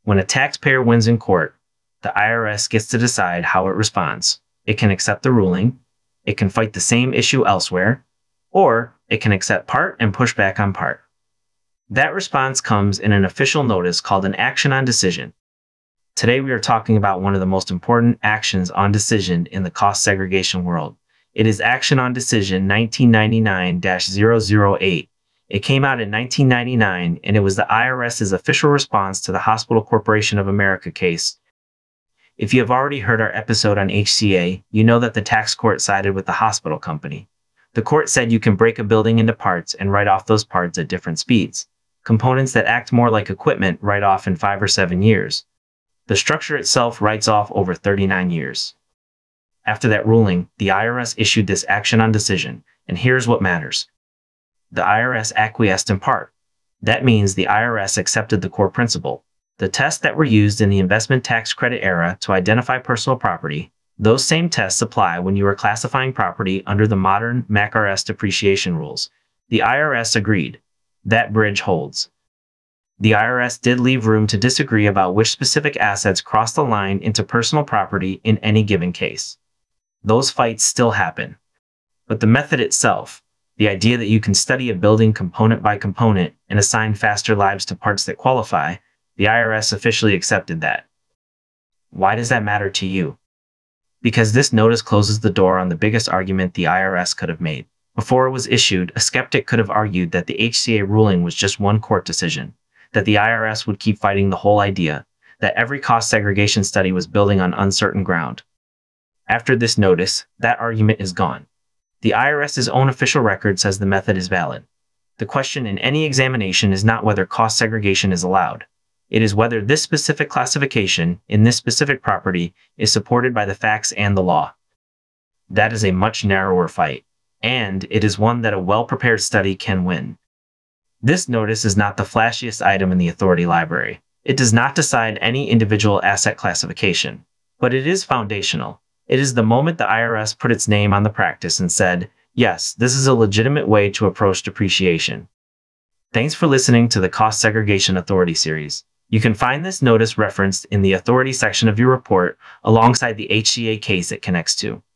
When a taxpayer wins in court, the IRS gets to decide how it responds. It can accept the ruling, it can fight the same issue elsewhere, or it can accept part and push back on part. That response comes in an official notice called an action on decision. Today we are talking about one of the most important actions on decision in the cost segregation world. It is Action on Decision 1999-008. It came out in 1999, and it was the IRS's official response to the Hospital Corporation of America case. If you have already heard our episode on HCA, you know that the tax court sided with the hospital company. The court said you can break a building into parts and write off those parts at different speeds. Components that act more like equipment write off in 5 or 7 years. The structure itself writes off over 39 years. After that ruling, the IRS issued this action on decision, and here's what matters. The IRS acquiesced in part. That means the IRS accepted the core principle. The tests that were used in the investment tax credit era to identify personal property, those same tests apply when you are classifying property under the modern MACRS depreciation rules. The IRS agreed. That bridge holds. The IRS did leave room to disagree about which specific assets cross the line into personal property in any given case. Those fights still happen. But the method itself, the idea that you can study a building component by component and assign faster lives to parts that qualify, the IRS officially accepted that. Why does that matter to you? Because this notice closes the door on the biggest argument the IRS could have made. Before it was issued, a skeptic could have argued that the HCA ruling was just one court decision, that the IRS would keep fighting the whole idea, that every cost segregation study was building on uncertain ground. After this notice, that argument is gone. The IRS's own official record says the method is valid. The question in any examination is not whether cost segregation is allowed. It is whether this specific classification in this specific property is supported by the facts and the law. That is a much narrower fight, and it is one that a well-prepared study can win. This notice is not the flashiest item in the authority library. It does not decide any individual asset classification, but it is foundational. It is the moment the IRS put its name on the practice and said, yes, this is a legitimate way to approach depreciation. Thanks for listening to the Cost Segregation Authority series. You can find this notice referenced in the authority section of your report alongside the HCA case it connects to.